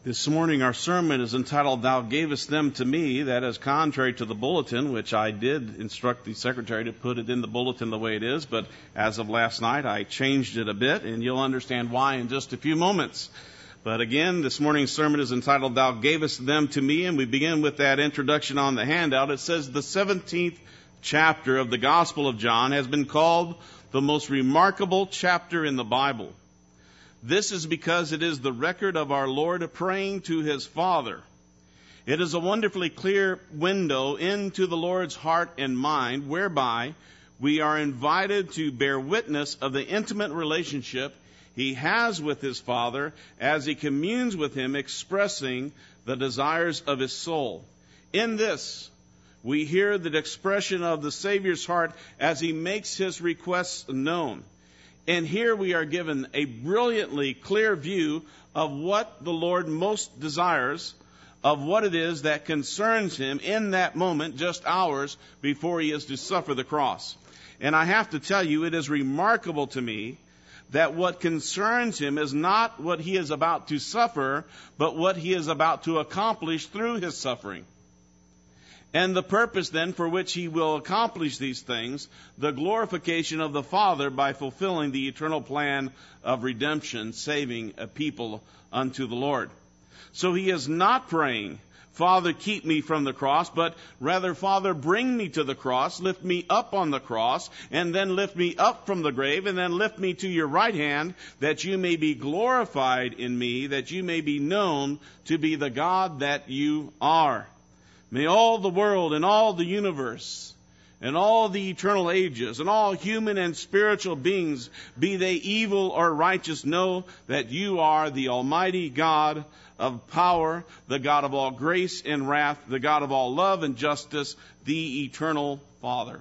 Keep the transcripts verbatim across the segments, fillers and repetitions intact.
This morning our sermon is entitled, Thou Gavest Them to Me. That is contrary to the bulletin, which I did instruct the secretary to put it in the bulletin the way it is, but as of last night I changed it a bit, and you'll understand why in just a few moments. But again, this morning's sermon is entitled, Thou Gavest Them to Me, and we begin with that introduction on the handout. It says the seventeenth chapter of the Gospel of John has been called the most remarkable chapter in the Bible. This is because it is the record of our Lord praying to His Father. It is a wonderfully clear window into the Lord's heart and mind, whereby we are invited to bear witness of the intimate relationship He has with His Father as He communes with Him, expressing the desires of His soul. In this, we hear the expression of the Savior's heart as He makes His requests known. And here we are given a brilliantly clear view of what the Lord most desires, of what it is that concerns Him in that moment, just hours before He is to suffer the cross. And I have to tell you, it is remarkable to me that what concerns Him is not what He is about to suffer, but what He is about to accomplish through His suffering. And the purpose then for which He will accomplish these things, the glorification of the Father by fulfilling the eternal plan of redemption, saving a people unto the Lord. So He is not praying, Father, keep me from the cross, but rather, Father, bring me to the cross, lift me up on the cross, and then lift me up from the grave, and then lift me to your right hand, that you may be glorified in me, that you may be known to be the God that you are. May all the world and all the universe and all the eternal ages and all human and spiritual beings, be they evil or righteous, know that you are the Almighty God of power, the God of all grace and wrath, the God of all love and justice, the eternal Father.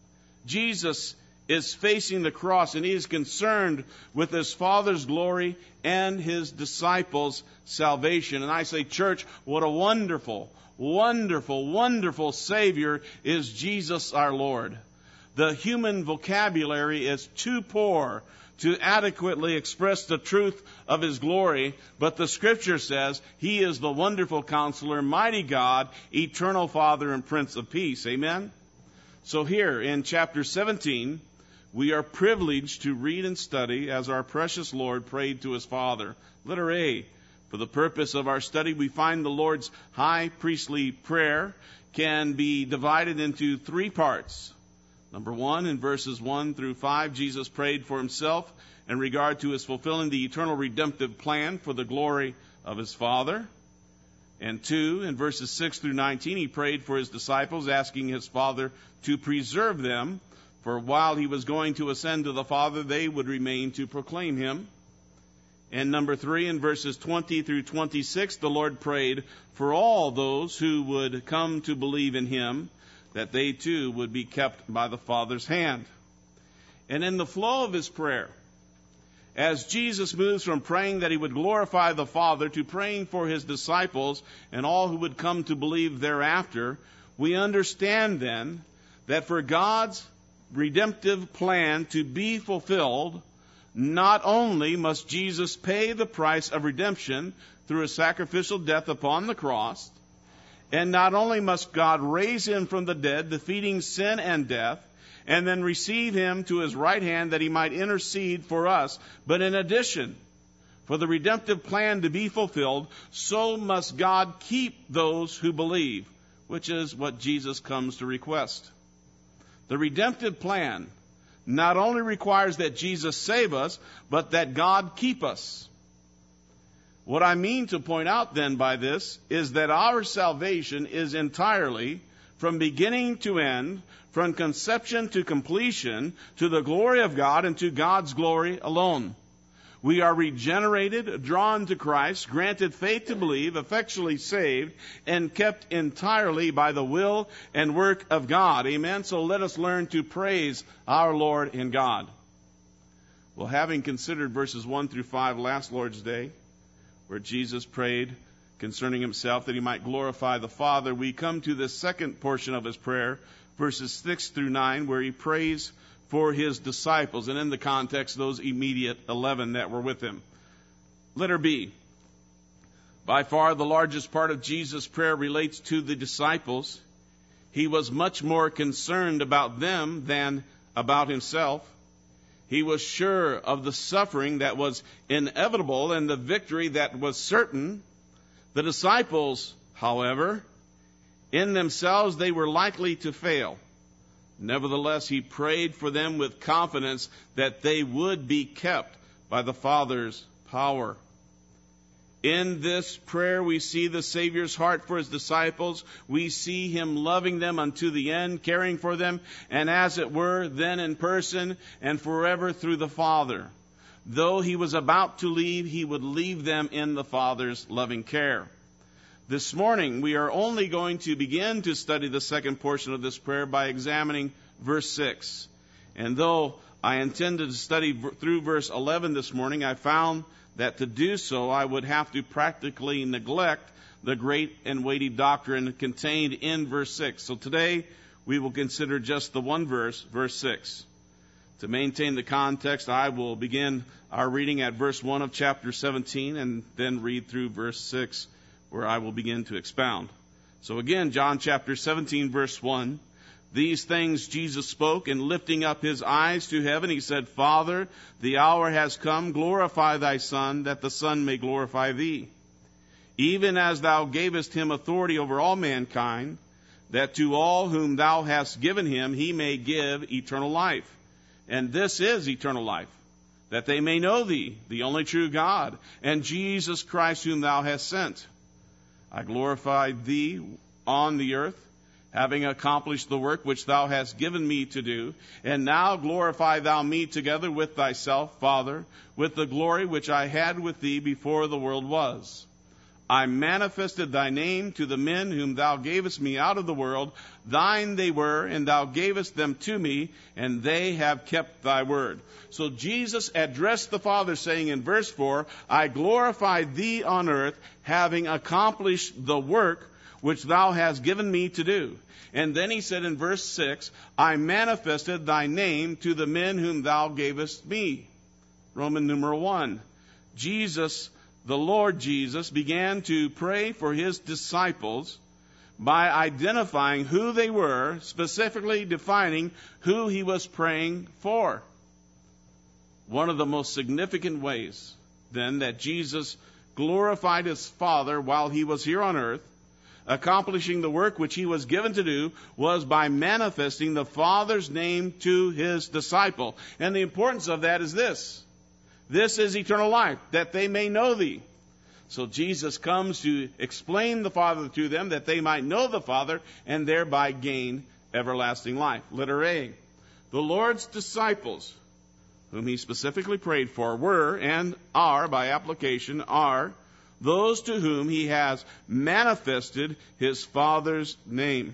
Jesus is facing the cross, and He is concerned with His Father's glory and His disciples' salvation. And I say, church, what a wonderful Wonderful, wonderful Savior is Jesus our Lord. The human vocabulary is too poor to adequately express the truth of His glory, but the Scripture says He is the wonderful Counselor, mighty God, eternal Father, and Prince of Peace. Amen? So here in chapter seventeen, we are privileged to read and study as our precious Lord prayed to His Father. Letter A. For the purpose of our study, we find the Lord's high priestly prayer can be divided into three parts. Number one, in verses one through five, Jesus prayed for Himself in regard to His fulfilling the eternal redemptive plan for the glory of His Father. And two, in verses six through nineteen, He prayed for His disciples, asking His Father to preserve them, for while He was going to ascend to the Father, they would remain to proclaim Him. And number three, in verses twenty through twenty-six, the Lord prayed for all those who would come to believe in Him, that they too would be kept by the Father's hand. And in the flow of His prayer, as Jesus moves from praying that He would glorify the Father to praying for His disciples and all who would come to believe thereafter, we understand then that for God's redemptive plan to be fulfilled, not only must Jesus pay the price of redemption through His sacrificial death upon the cross, and not only must God raise Him from the dead, defeating sin and death, and then receive Him to His right hand that He might intercede for us, but in addition, for the redemptive plan to be fulfilled, so must God keep those who believe, which is what Jesus comes to request. The redemptive plan not only requires that Jesus save us, but that God keep us. What I mean to point out then by this is that our salvation is entirely, from beginning to end, from conception to completion, to the glory of God and to God's glory alone. We are regenerated, drawn to Christ, granted faith to believe, effectually saved, and kept entirely by the will and work of God. Amen? So let us learn to praise our Lord and God. Well, having considered verses one through five last Lord's Day, where Jesus prayed concerning Himself that He might glorify the Father, we come to the second portion of His prayer, verses six through nine, where He prays for His disciples, and in the context, those immediate eleven that were with Him. Letter B. By far the largest part of Jesus' prayer relates to the disciples. He was much more concerned about them than about himself. He was sure of the suffering that was inevitable and the victory that was certain. The disciples, however, in themselves they were likely to fail. Nevertheless, he prayed for them with confidence that they would be kept by the Father's power. In this prayer, we see the Savior's heart for his disciples. We see him loving them unto the end, caring for them, and as it were, then in person and forever through the Father. Though he was about to leave, he would leave them in the Father's loving care. This morning, we are only going to begin to study the second portion of this prayer by examining verse six. And though I intended to study through verse eleven this morning, I found that to do so, I would have to practically neglect the great and weighty doctrine contained in verse six. So today, we will consider just the one verse, verse six. To maintain the context, I will begin our reading at verse one of chapter seventeen and then read through verse six, where I will begin to expound. So again, John chapter seventeen, verse one. These things Jesus spoke, and lifting up his eyes to heaven, he said, Father, the hour has come, glorify thy Son, that the Son may glorify thee. Even as thou gavest him authority over all mankind, that to all whom thou hast given him he may give eternal life. And this is eternal life, that they may know thee, the only true God, and Jesus Christ whom thou hast sent. I glorified thee on the earth, having accomplished the work which thou hast given me to do. And now glorify thou me together with thyself, Father, with the glory which I had with thee before the world was. I manifested thy name to the men whom thou gavest me out of the world. Thine they were, and thou gavest them to me, and they have kept thy word. So Jesus addressed the Father, saying in verse four, I glorified thee on earth, having accomplished the work which thou hast given me to do. And then he said in verse six, I manifested thy name to the men whom thou gavest me. Roman numeral one. Jesus, the Lord Jesus, began to pray for his disciples by identifying who they were, specifically defining who he was praying for. One of the most significant ways, then, that Jesus glorified his Father while he was here on earth, accomplishing the work which he was given to do, was by manifesting the Father's name to his disciple. And the importance of that is this. This is eternal life, that they may know thee. So Jesus comes to explain the Father to them, that they might know the Father and thereby gain everlasting life. Letter A. The Lord's disciples, whom he specifically prayed for, were and are, by application, are those to whom he has manifested his Father's name.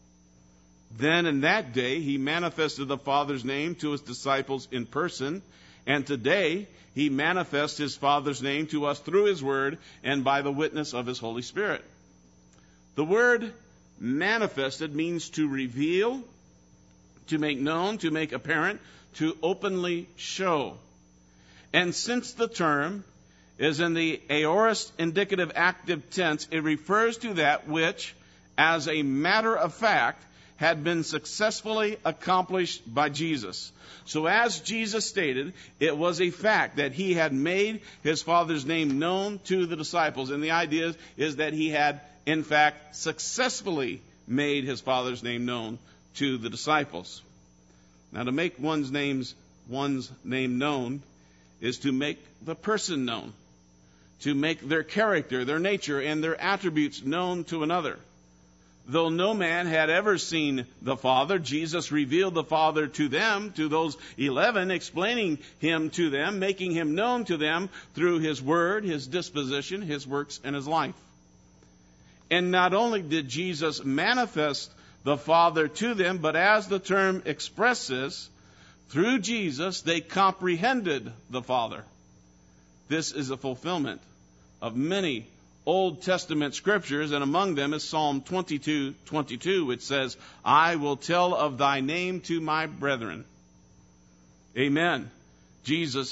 Then in that day he manifested the Father's name to his disciples in person, and today he manifests his Father's name to us through his word and by the witness of his Holy Spirit. The word manifested means to reveal, to make known, to make apparent, to openly show. And since the term is in the aorist indicative active tense, it refers to that which, as a matter of fact, had been successfully accomplished by Jesus. So as Jesus stated, it was a fact that he had made his Father's name known to the disciples. And the idea is, is that he had, in fact, successfully made his Father's name known to the disciples. Now, to make one's names, one's name known is to make the person known, to make their character, their nature, and their attributes known to another. Though no man had ever seen the Father, Jesus revealed the Father to them, to those eleven, explaining him to them, making him known to them through his word, his disposition, his works, and his life. And not only did Jesus manifest the Father to them, but as the term expresses, through Jesus they comprehended the Father. This is a fulfillment of many Old Testament scriptures, and among them is Psalm twenty-two twenty-two, which says, I will tell of thy name to my brethren. Amen. Jesus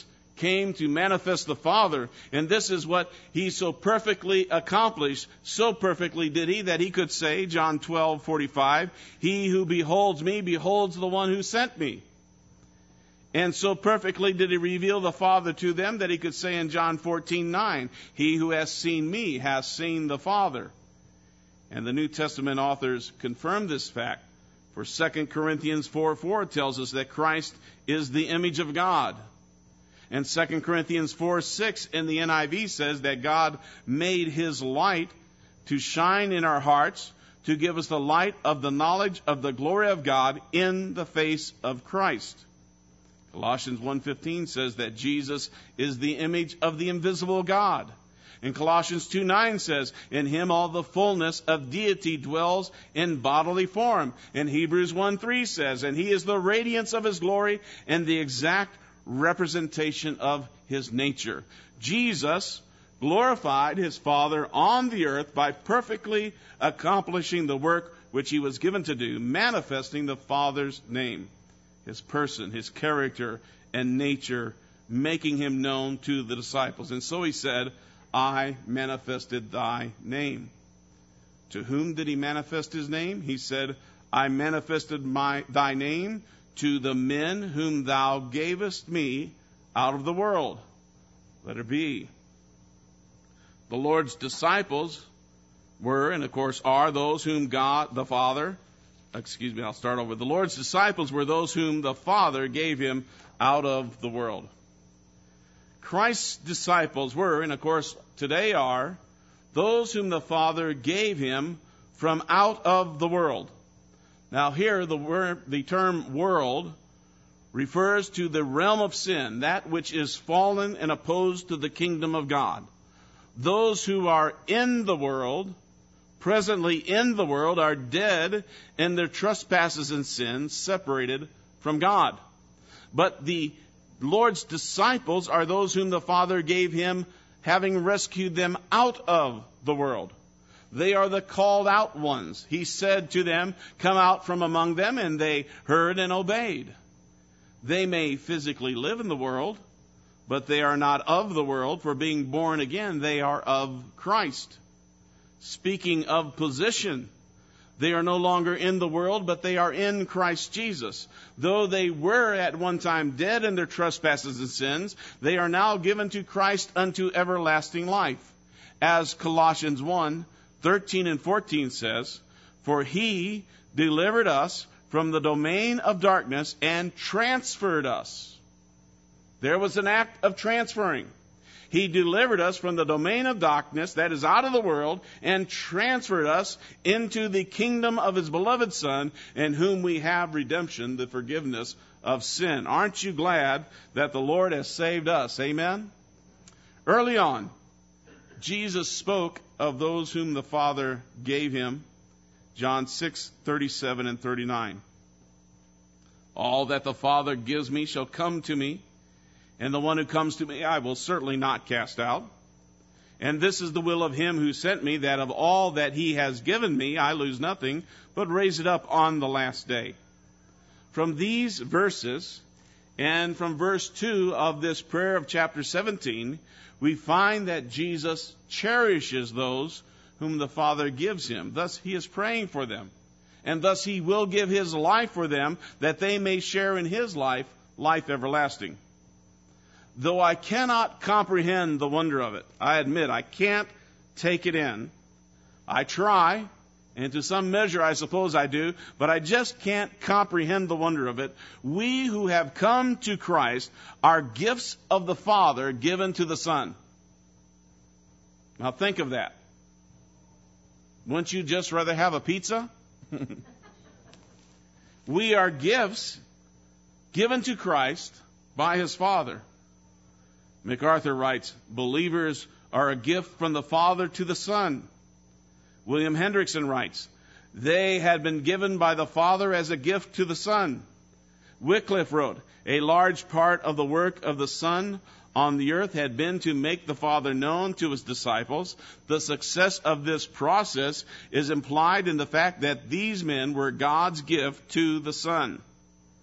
came to manifest the Father. And this is what he so perfectly accomplished. So perfectly did he that he could say, John twelve forty-five, he who beholds me beholds the one who sent me. And so perfectly did he reveal the Father to them that he could say in John fourteen nine, he who has seen me has seen the Father. And the New Testament authors confirm this fact. For Second Corinthians four four tells us that Christ is the image of God. And Second Corinthians four six in the N I V says that God made his light to shine in our hearts, to give us the light of the knowledge of the glory of God in the face of Christ. Colossians one fifteen says that Jesus is the image of the invisible God. And Colossians two nine says, in him all the fullness of deity dwells in bodily form. And Hebrews one three says, and he is the radiance of his glory and the exact representation of his nature. Jesus glorified his Father on the earth by perfectly accomplishing the work which he was given to do, manifesting the Father's name, his person, his character, and nature, making him known to the disciples. And so he said, I manifested thy name. To whom did he manifest his name? He said, I manifested my thy name to the men whom thou gavest me out of the world. Let it be. The Lord's disciples were, and of course are, those whom God the Father, excuse me, I'll start over. The Lord's disciples were those whom the Father gave him out of the world. Christ's disciples were, and of course today are, those whom the Father gave him from out of the world. Now here, the word, the term world refers to the realm of sin, that which is fallen and opposed to the kingdom of God. Those who are in the world, presently in the world, are dead in their trespasses and sins, separated from God. But the Lord's disciples are those whom the Father gave him, having rescued them out of the world. They are the called out ones. He said to them, come out from among them, and they heard and obeyed. They may physically live in the world, but they are not of the world, for being born again, they are of Christ. Speaking of position, they are no longer in the world, but they are in Christ Jesus. Though they were at one time dead in their trespasses and sins, they are now given to Christ unto everlasting life. As Colossians one thirteen and fourteen says, for he delivered us from the domain of darkness and transferred us. There was an act of transferring. He delivered us from the domain of darkness, that is out of the world, and transferred us into the kingdom of his beloved Son, in whom we have redemption, the forgiveness of sin. Aren't you glad that the Lord has saved us? Amen? Early on, Jesus spoke of those whom the Father gave him. John six thirty-seven and thirty-nine. All that the Father gives me shall come to me, and the one who comes to me I will certainly not cast out. And this is the will of him who sent me, that of all that he has given me I lose nothing, but raise it up on the last day. From these verses, and from verse two of this prayer of chapter seventeen, we find that Jesus cherishes those whom the Father gives him. Thus he is praying for them. And thus he will give his life for them, that they may share in his life, life everlasting. Though I cannot comprehend the wonder of it, I admit I can't take it in. I try, and to some measure I suppose I do, but I just can't comprehend the wonder of it. We who have come to Christ are gifts of the Father given to the Son. Now think of that. Wouldn't you just rather have a pizza? We are gifts given to Christ by his Father. MacArthur writes, believers are a gift from the Father to the Son. William Hendrickson writes, they had been given by the Father as a gift to the Son. Wycliffe wrote, a large part of the work of the Son on the earth had been to make the Father known to his disciples. The success of this process is implied in the fact that these men were God's gift to the Son.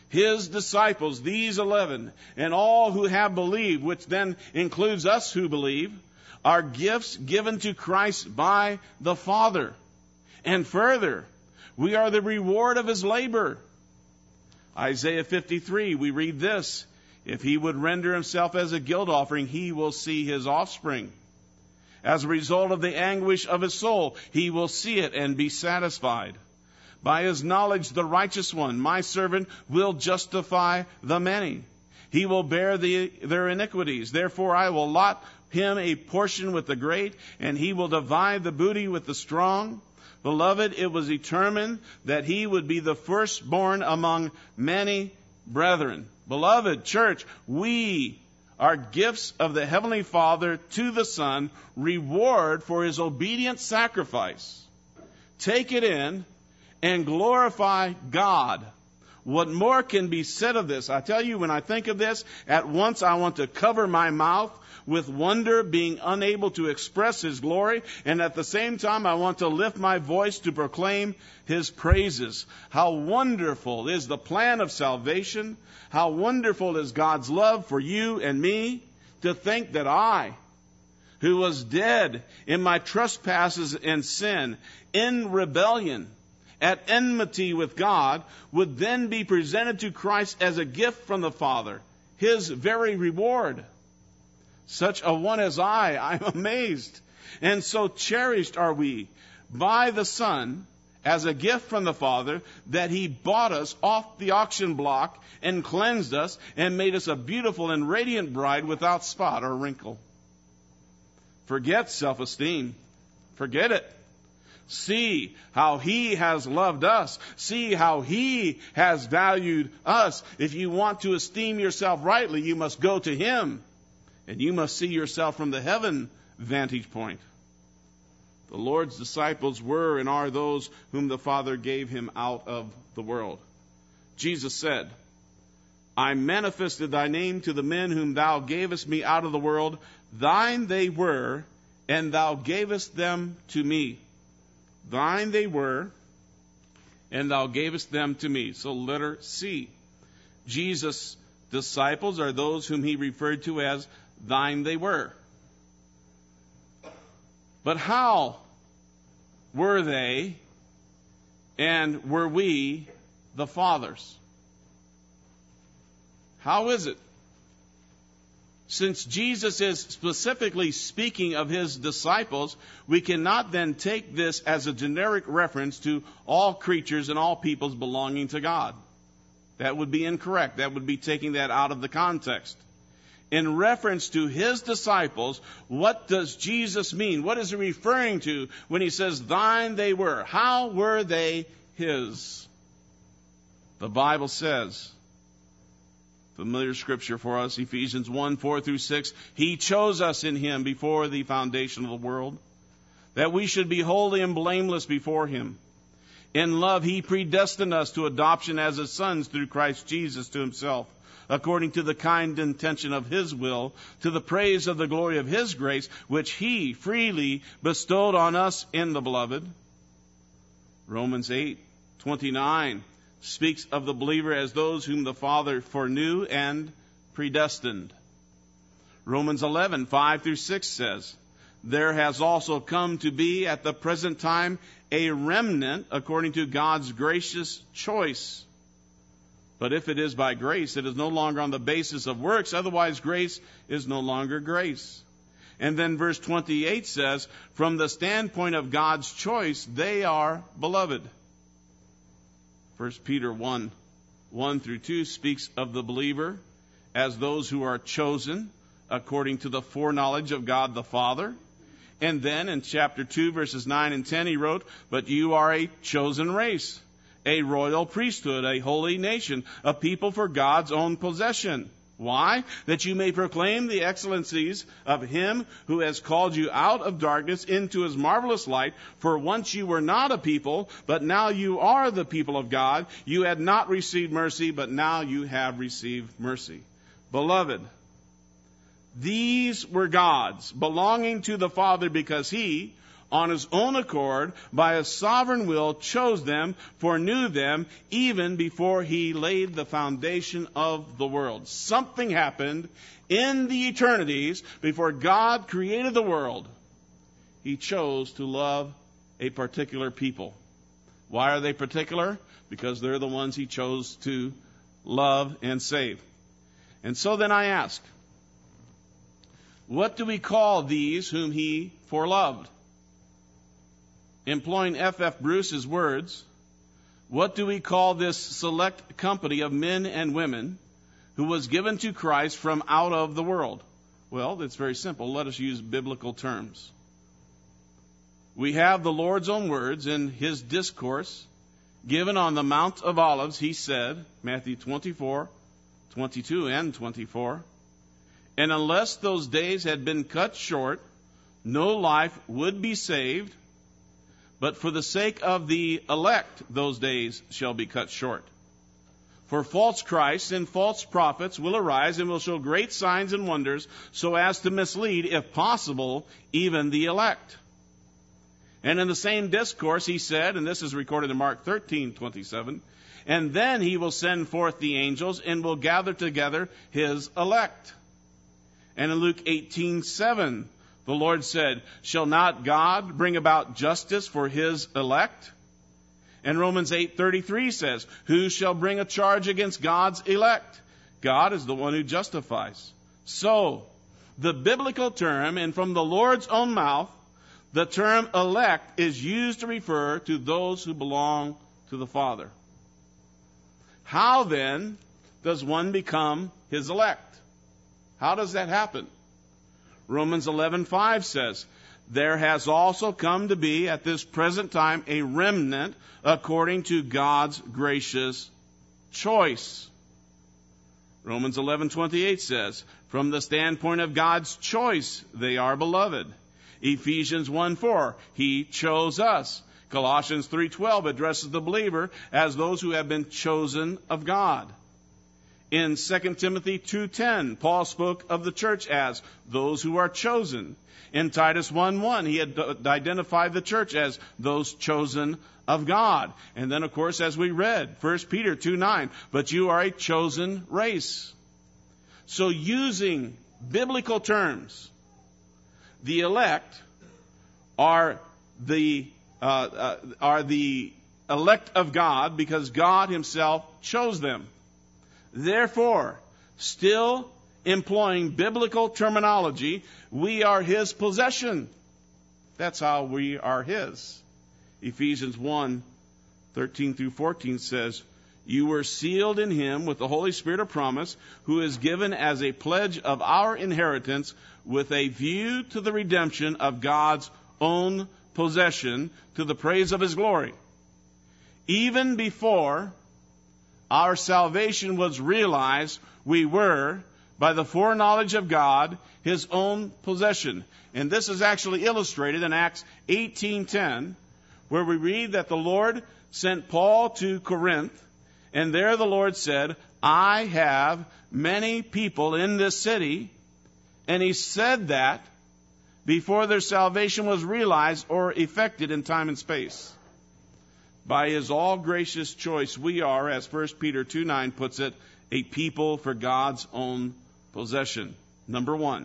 His disciples, these eleven, and all who have believed, which then includes us who believe, are gifts given to Christ by the Father. And further, we are the reward of his labor. Isaiah fifty-three, we read this: if he would render himself as a guilt offering, he will see his offspring. As a result of the anguish of his soul, he will see it and be satisfied. By his knowledge, the righteous one, my servant, will justify the many. He will bear the, their iniquities. Therefore, I will lot him a portion with the great, and he will divide the booty with the strong. Beloved, it was determined that he would be the firstborn among many brethren. Beloved church, we are gifts of the Heavenly Father to the Son, reward for his obedient sacrifice. Take it in and glorify God. What more can be said of this? I tell you, when I think of this, at once I want to cover my mouth with wonder, being unable to express his glory, and at the same time I want to lift my voice to proclaim his praises. How wonderful is the plan of salvation. How wonderful is God's love for you and me. To think that I, who was dead in my trespasses and sin, in rebellion, at enmity with God, would then be presented to Christ as a gift from the Father, his very reward. Such a one as I, I'm amazed. And so cherished are we by the Son as a gift from the Father, that he bought us off the auction block and cleansed us and made us a beautiful and radiant bride without spot or wrinkle. Forget self-esteem. Forget it. See how he has loved us. See how he has valued us. If you want to esteem yourself rightly, you must go to him. And you must see yourself from the heaven vantage point. The Lord's disciples were and are those whom the Father gave him out of the world. Jesus said, I manifested thy name to the men whom thou gavest me out of the world. Thine they were, and thou gavest them to me. Thine they were, and thou gavest them to me. So letter C. Jesus' disciples are those whom he referred to as thine they were. But how were they and were we the Father's? How is it? Since Jesus is specifically speaking of his disciples, we cannot then take this as a generic reference to all creatures and all peoples belonging to God. That would be incorrect. That would be taking that out of the context. In reference to his disciples, what does Jesus mean? What is he referring to when he says, thine they were? How were they his? The Bible says, familiar scripture for us, Ephesians one, four through six, he chose us in him before the foundation of the world, that we should be holy and blameless before him. In love, he predestined us to adoption as his sons through Christ Jesus to himself, according to the kind intention of his will, to the praise of the glory of his grace, which he freely bestowed on us in the beloved. Romans eight, twenty-nine speaks of the believer as those whom the Father foreknew and predestined. Romans eleven, five through six says, there has also come to be at the present time a remnant according to God's gracious choice. But if it is by grace, it is no longer on the basis of works. Otherwise, grace is no longer grace. And then verse twenty-eight says, from the standpoint of God's choice, they are beloved. First Peter one, one through two speaks of the believer as those who are chosen according to the foreknowledge of God the Father. And then in chapter two, verses nine and ten, he wrote, but you are a chosen race, a royal priesthood, a holy nation, a people for God's own possession. Why? That you may proclaim the excellencies of him who has called you out of darkness into his marvelous light. For once you were not a people, but now you are the people of God. You had not received mercy, but now you have received mercy. Beloved, these were God's, belonging to the Father, because he, on his own accord, by his sovereign will, chose them, foreknew them, even before he laid the foundation of the world. Something happened in the eternities before God created the world. He chose to love a particular people. Why are they particular? Because they're the ones he chose to love and save. And so then I ask, what do we call these whom he foreloved? Employing F F Bruce's words, what do we call this select company of men and women who was given to Christ from out of the world? Well, it's very simple. Let us use biblical terms. We have the Lord's own words in his discourse given on the Mount of Olives. He said, Matthew twenty-four, twenty-two and twenty-four, and unless those days had been cut short, no life would be saved, but for the sake of the elect, those days shall be cut short. For false Christs and false prophets will arise and will show great signs and wonders, so as to mislead, if possible, even the elect. And in the same discourse he said, and this is recorded in Mark thirteen twenty-seven, and then he will send forth the angels and will gather together his elect. And in Luke eighteen seven, the Lord said, shall not God bring about justice for his elect? And Romans eight thirty-three says, who shall bring a charge against God's elect? God is the one who justifies. So, the biblical term, and from the Lord's own mouth, the term elect is used to refer to those who belong to the Father. How then does one become his elect? How does that happen? Romans eleven five says, there has also come to be at this present time a remnant according to God's gracious choice. Romans eleven twenty-eight says, from the standpoint of God's choice, they are beloved. Ephesians one four, he chose us. Colossians three twelve addresses the believer as those who have been chosen of God. In Second Timothy two ten, Paul spoke of the church as those who are chosen. In Titus one one, he had identified the church as those chosen of God. And then, of course, as we read, First Peter two nine, but you are a chosen race. So using biblical terms, the elect are the uh, uh, are the elect of God because God himself chose them. Therefore, still employing biblical terminology, we are his possession. That's how we are his. Ephesians one thirteen through fourteen says, you were sealed in him with the Holy Spirit of promise, who is given as a pledge of our inheritance with a view to the redemption of God's own possession to the praise of his glory. Even before our salvation was realized, we were, by the foreknowledge of God, his own possession. And this is actually illustrated in Acts eighteen ten, where we read that the Lord sent Paul to Corinth, and there the Lord said, I have many people in this city. And he said that before their salvation was realized or effected in time and space. By his all-gracious choice, we are, as First Peter two nine puts it, a people for God's own possession. Number one,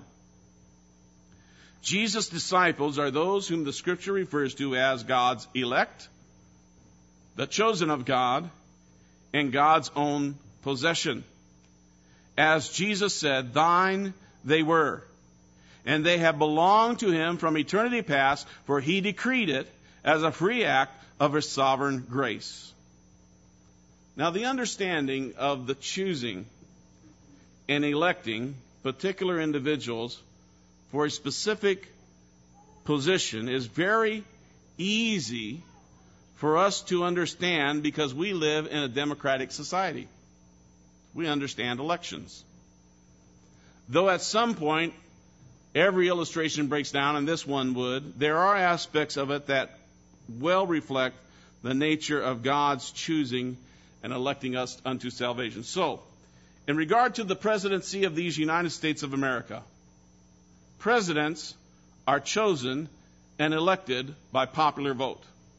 Jesus' disciples are those whom the Scripture refers to as God's elect, the chosen of God, and God's own possession. As Jesus said, thine they were, and they have belonged to him from eternity past, for he decreed it as a free act of his sovereign grace. Now, the understanding of the choosing and electing particular individuals for a specific position is very easy for us to understand because we live in a democratic society. We understand elections. Though at some point, every illustration breaks down, and this one would, there are aspects of it that well reflect the nature of God's choosing and electing us unto salvation. So, in regard to the presidency of these United States of America, presidents are chosen and elected by popular vote.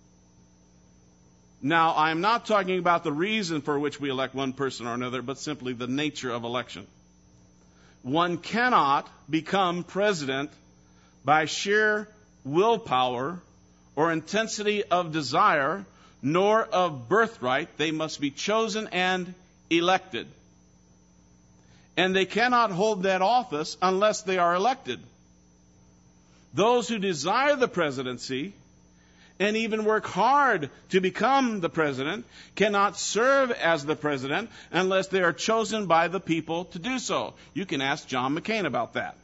Now, I am not talking about the reason for which we elect one person or another, but simply the nature of election. One cannot become president by sheer willpower or intensity of desire, nor of birthright. They must be chosen and elected. And they cannot hold that office unless they are elected. Those who desire the presidency and even work hard to become the president cannot serve as the president unless they are chosen by the people to do so. You can ask John McCain about that.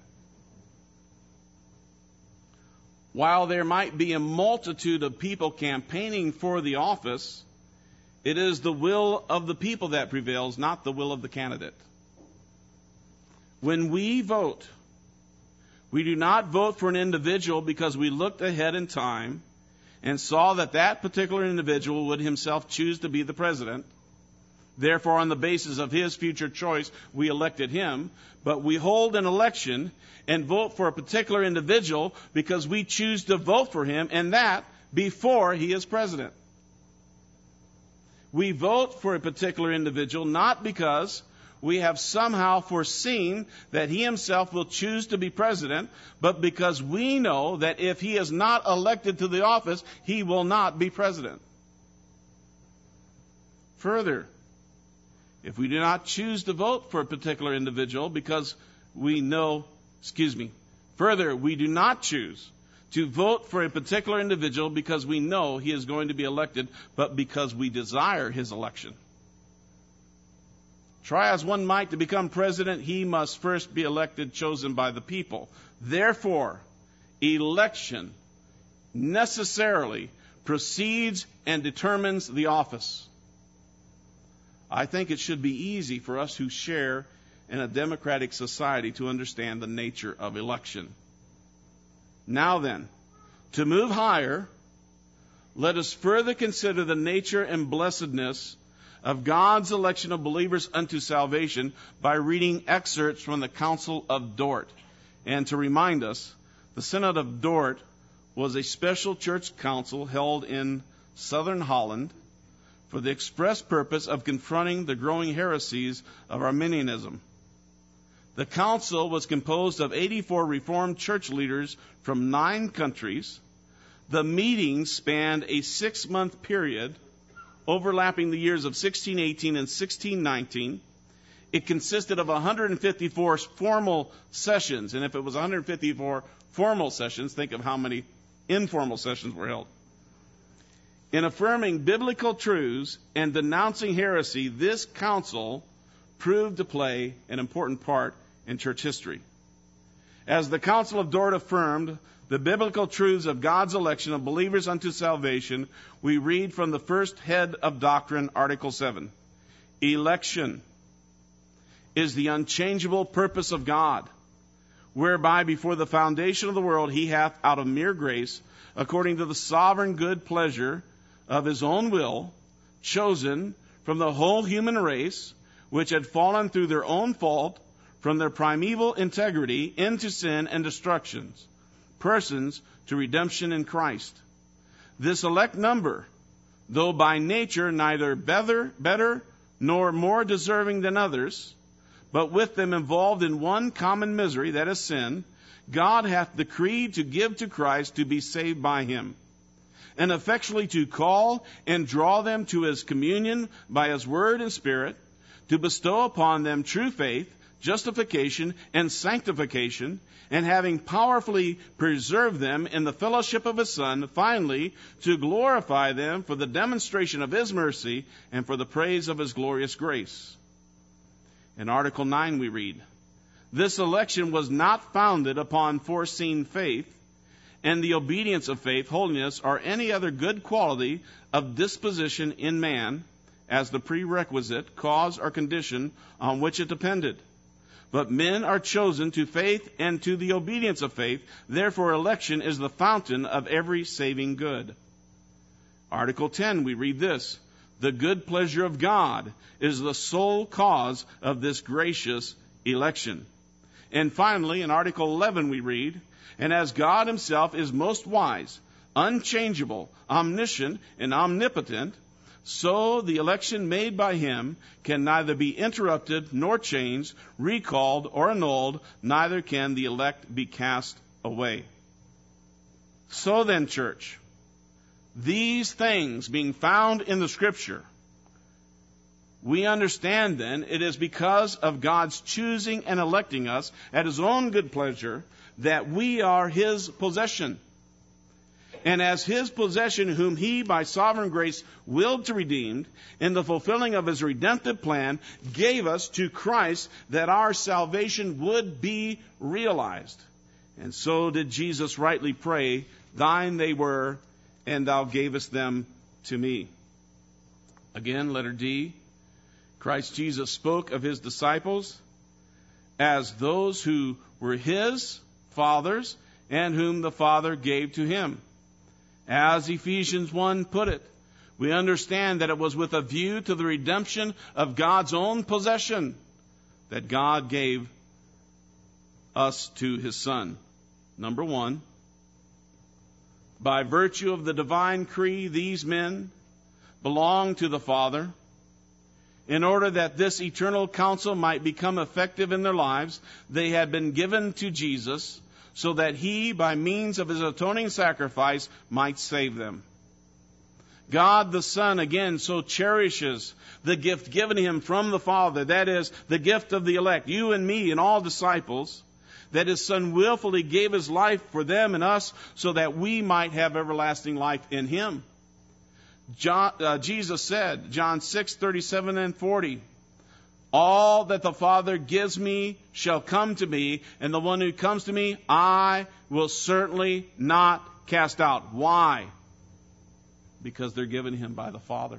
While there might be a multitude of people campaigning for the office, it is the will of the people that prevails, not the will of the candidate. When we vote, we do not vote for an individual because we looked ahead in time and saw that that particular individual would himself choose to be the president. Therefore, on the basis of his future choice, we elected him. But we hold an election and vote for a particular individual because we choose to vote for him, and that before he is president. We vote for a particular individual not because we have somehow foreseen that he himself will choose to be president, but because we know that if he is not elected to the office, he will not be president. Further, if we do not choose to vote for a particular individual because we know, excuse me, further, we do not choose to vote for a particular individual because we know he is going to be elected, but because we desire his election. Try as one might to become president, he must first be elected, chosen by the people. Therefore, election necessarily precedes and determines the office. I think it should be easy for us who share in a democratic society to understand the nature of election. Now then, to move higher, let us further consider the nature and blessedness of God's election of believers unto salvation by reading excerpts from the Council of Dort. And to remind us, the Synod of Dort was a special church council held in southern Holland for the express purpose of confronting the growing heresies of Arminianism. The council was composed of eighty-four Reformed church leaders from nine countries. The meetings spanned a six-month period overlapping the years of sixteen eighteen and sixteen nineteen. It consisted of one hundred fifty-four formal sessions. And if it was one hundred fifty-four formal sessions, think of how many informal sessions were held. In affirming biblical truths and denouncing heresy, this council proved to play an important part in church history. As the Council of Dort affirmed the biblical truths of God's election of believers unto salvation, we read from the first head of doctrine, Article seven. Election is the unchangeable purpose of God, whereby before the foundation of the world he hath out of mere grace, according to the sovereign good pleasure of his own will, chosen from the whole human race, which had fallen through their own fault, from their primeval integrity into sin and destructions, persons to redemption in Christ. This elect number, though by nature neither better, better nor more deserving than others, but with them involved in one common misery, that is sin, God hath decreed to give to Christ to be saved by him, and effectually to call and draw them to his communion by his word and spirit, to bestow upon them true faith, justification, and sanctification, and having powerfully preserved them in the fellowship of his Son, finally, to glorify them for the demonstration of his mercy and for the praise of his glorious grace. In Article nine we read, this election was not founded upon foreseen faith, and the obedience of faith, holiness, or any other good quality of disposition in man as the prerequisite cause or condition on which it depended. But men are chosen to faith and to the obedience of faith. Therefore, election is the fountain of every saving good. Article ten, we read this. The good pleasure of God is the sole cause of this gracious election. And finally, in Article eleven, we read, And as God himself is most wise, unchangeable, omniscient, and omnipotent, so the election made by him can neither be interrupted nor changed, recalled, or annulled, neither can the elect be cast away. So then, church, these things being found in the Scripture, we understand then it is because of God's choosing and electing us at his own good pleasure that we are his possession. And as his possession, whom he by sovereign grace willed to redeem, in the fulfilling of his redemptive plan, gave us to Christ that our salvation would be realized. And so did Jesus rightly pray, thine they were, and thou gavest them to me. Again, letter D, Christ Jesus spoke of his disciples as those who were his Father's and whom the Father gave to him. As Ephesians one put it, we understand that it was with a view to the redemption of God's own possession that God gave us to his Son. Number one, by virtue of the divine decree, these men belong to the Father. In order that this eternal counsel might become effective in their lives, they had been given to Jesus, so that he, by means of his atoning sacrifice, might save them. God the Son, again, so cherishes the gift given him from the Father, that is, the gift of the elect, you and me and all disciples, that his Son willfully gave his life for them and us, so that we might have everlasting life in him. John, uh, Jesus said, John six, thirty-seven and forty, all that the Father gives me shall come to me, and the one who comes to me I will certainly not cast out. Why? Because they're given him by the Father.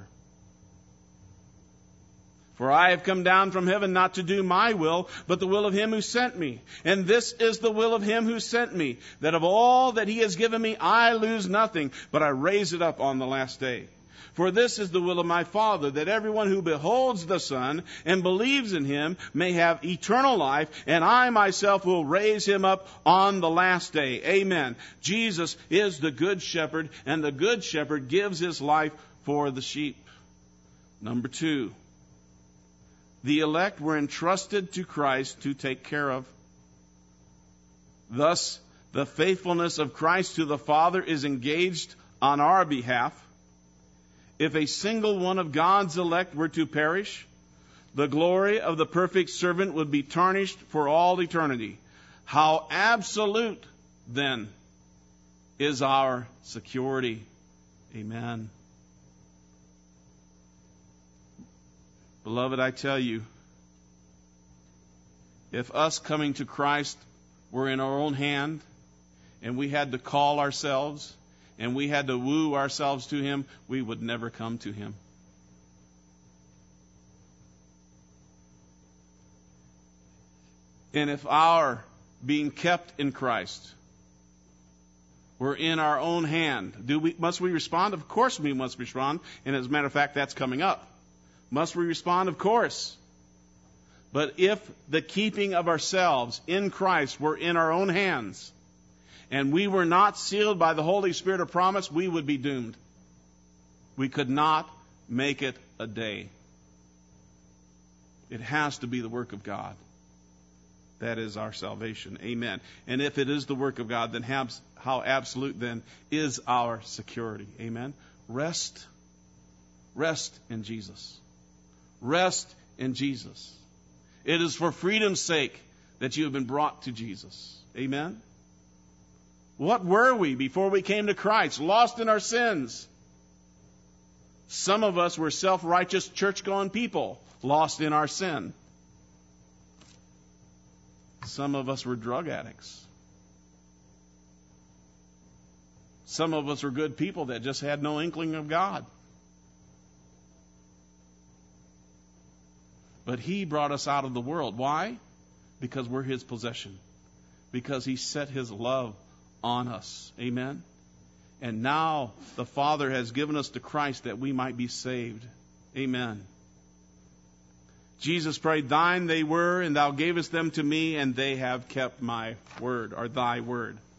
For I have come down from heaven not to do my will, but the will of him who sent me. And this is the will of him who sent me, that of all that he has given me I lose nothing, but I raise it up on the last day. For this is the will of my Father, that everyone who beholds the Son and believes in him may have eternal life, and I myself will raise him up on the last day. Amen. Jesus is the good shepherd, and the good shepherd gives his life for the sheep. Number two, the elect were entrusted to Christ to take care of. Thus, the faithfulness of Christ to the Father is engaged on our behalf. If a single one of God's elect were to perish, the glory of the perfect servant would be tarnished for all eternity. How absolute, then, is our security. Amen. Beloved, I tell you, if us coming to Christ were in our own hand, and we had to call ourselves, and we had to woo ourselves to him, we would never come to him. And if our being kept in Christ were in our own hand, do we, must we respond? Of course we must respond. And as a matter of fact, that's coming up. Must we respond? Of course. But if the keeping of ourselves in Christ were in our own hands, and we were not sealed by the Holy Spirit of promise, we would be doomed. We could not make it a day. It has to be the work of God. That is our salvation. Amen. And if it is the work of God, then how absolute then is our security. Amen. Rest. Rest in Jesus. Rest in Jesus. It is for freedom's sake that you have been brought to Jesus. Amen. What were we before we came to Christ? Lost in our sins. Some of us were self-righteous, church-going people, lost in our sin. Some of us were drug addicts. Some of us were good people that just had no inkling of God. But he brought us out of the world. Why? Because we're his possession. Because he set his love on us. Amen. And now the Father has given us to Christ that we might be saved. Amen. Jesus prayed, thine they were, and thou gavest them to me, and they have kept my word, or thy word.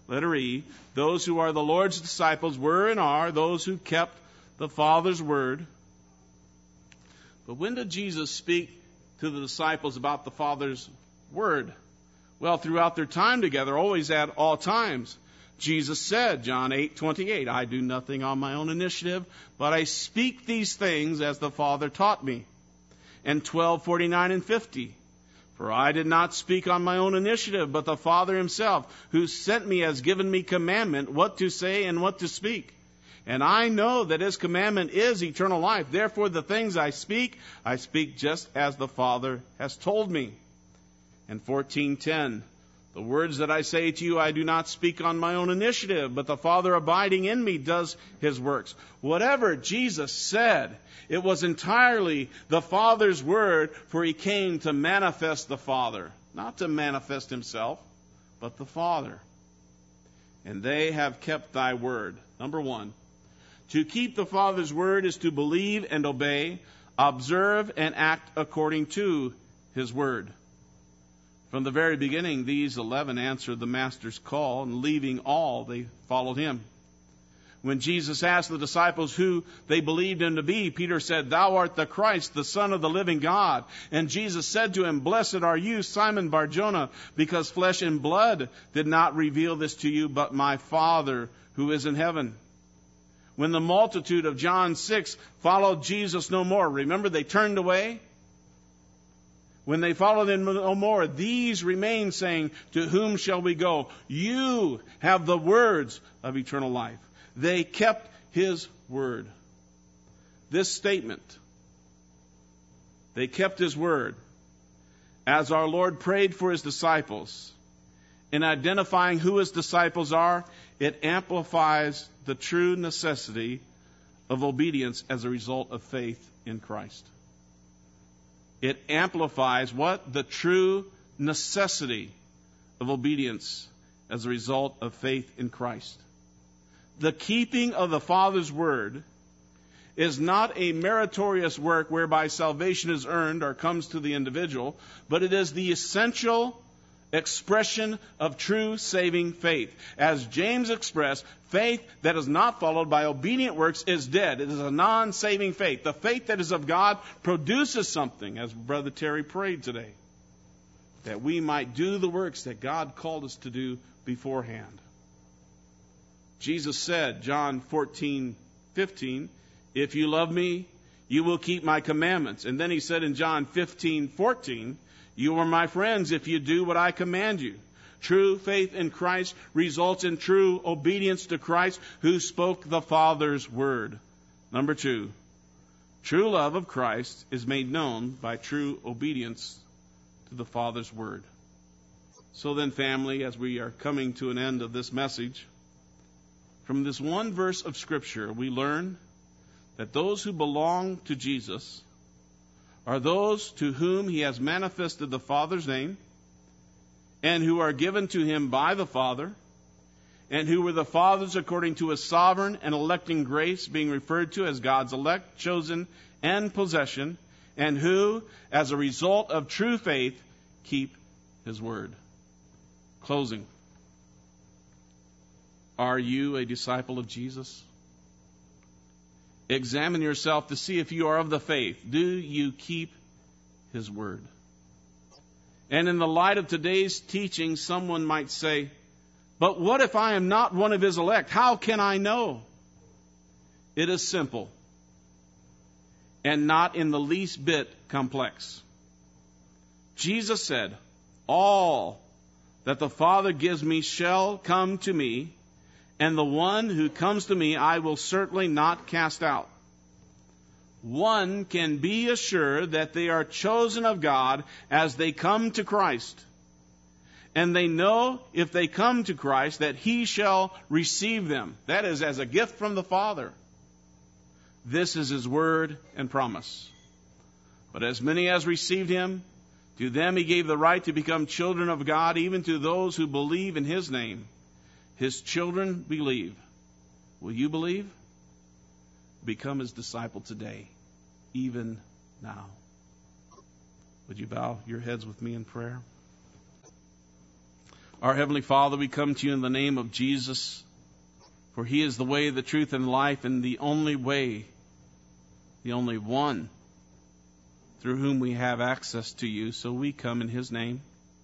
letter E, those who are the Lord's disciples were and are those who kept the Father's word. But when did Jesus speak to the disciples about the Father's word? Well, throughout their time together, always at all times. Jesus said, John eight twenty-eight, I do nothing on my own initiative, but I speak these things as the Father taught me. And twelve forty-nine and fifty, for I did not speak on my own initiative, but the Father himself, who sent me, has given me commandment what to say and what to speak. And I know that his commandment is eternal life. Therefore the things I speak, I speak just as the Father has told me. And fourteen ten, the words that I say to you, I do not speak on my own initiative, but the Father abiding in me does his works. Whatever Jesus said, it was entirely the Father's word, for he came to manifest the Father. Not to manifest himself, but the Father. And they have kept thy word. Number one, to keep the Father's word is to believe and obey, observe and act according to his word. From the very beginning, these eleven answered the Master's call, and leaving all, they followed him. When Jesus asked the disciples who they believed him to be, Peter said, Thou art the Christ, the Son of the living God. And Jesus said to him, Blessed are you, Simon Bar-Jonah, because flesh and blood did not reveal this to you, but my Father who is in heaven. When the multitude of John six followed Jesus no more, remember they turned away? When they followed him no more, these remained, saying, To whom shall we go? You have the words of eternal life. They kept his word. This statement, they kept his word, as our Lord prayed for his disciples, in identifying who his disciples are, it amplifies the true necessity of obedience as a result of faith in Christ. It amplifies what? The true necessity of obedience as a result of faith in Christ. The keeping of the Father's word is not a meritorious work whereby salvation is earned or comes to the individual, but it is the essential expression of true saving faith. As James expressed, faith that is not followed by obedient works is dead. It is a non-saving faith. The faith that is of God produces something, as Brother Terry prayed today, that we might do the works that God called us to do beforehand. Jesus said, John fourteen fifteen, if you love me, you will keep my commandments. And then he said in John fifteen fourteen, you are my friends if you do what I command you. True faith in Christ results in true obedience to Christ, who spoke the Father's word. Number two, true love of Christ is made known by true obedience to the Father's word. So then, family, as we are coming to an end of this message, from this one verse of Scripture, we learn that those who belong to Jesus are those to whom he has manifested the Father's name, and who are given to him by the Father, and who were the Father's according to his sovereign and electing grace, being referred to as God's elect, chosen, and possession, and who, as a result of true faith, keep his word. Closing. Are you a disciple of Jesus? Examine yourself to see if you are of the faith. Do you keep his word? And in the light of today's teaching, someone might say, but what if I am not one of his elect? How can I know? It is simple and not in the least bit complex. Jesus said, all that the Father gives me shall come to me, and the one who comes to me I will certainly not cast out. One can be assured that they are chosen of God as they come to Christ. And they know if they come to Christ that he shall receive them. That is, as a gift from the Father. This is his word and promise. But as many as received him, to them he gave the right to become children of God, even to those who believe in his name. His children believe. Will you believe? Become his disciple today, even now. Would you bow your heads with me in prayer? Our Heavenly Father, we come to you in the name of Jesus, for He is the way, the truth, and life, and the only way, the only one through whom we have access to you. So we come in His name.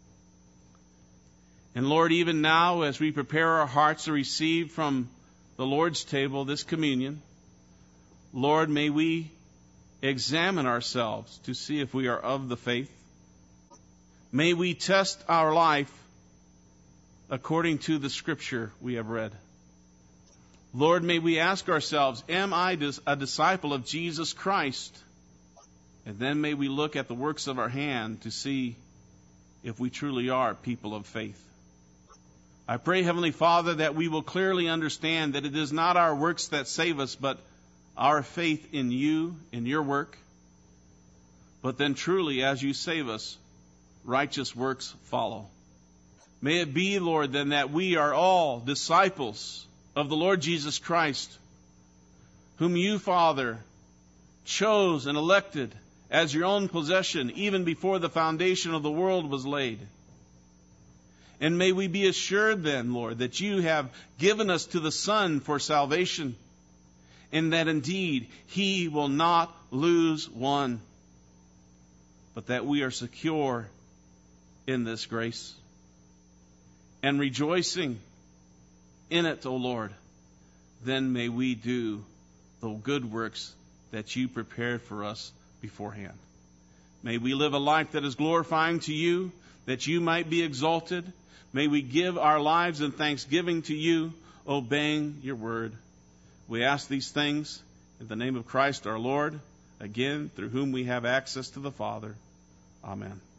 And Lord, even now, as we prepare our hearts to receive from the Lord's table this communion, Lord, may we examine ourselves to see if we are of the faith. May we test our life according to the Scripture we have read. Lord, may we ask ourselves, am I a disciple of Jesus Christ? And then may we look at the works of our hand to see if we truly are people of faith. I pray, Heavenly Father, that we will clearly understand that it is not our works that save us, but our faith in you, in your work. But then truly, as you save us, righteous works follow. May it be, Lord, then that we are all disciples of the Lord Jesus Christ, whom you, Father, chose and elected as your own possession even before the foundation of the world was laid. And may we be assured then, Lord, that you have given us to the Son for salvation, and that indeed He will not lose one, but that we are secure in this grace and rejoicing in it, O Lord. Then may we do the good works that you prepared for us beforehand. May we live a life that is glorifying to you, that you might be exalted. May we give our lives in thanksgiving to you, obeying your word. We ask these things in the name of Christ our Lord, again, through whom we have access to the Father. Amen.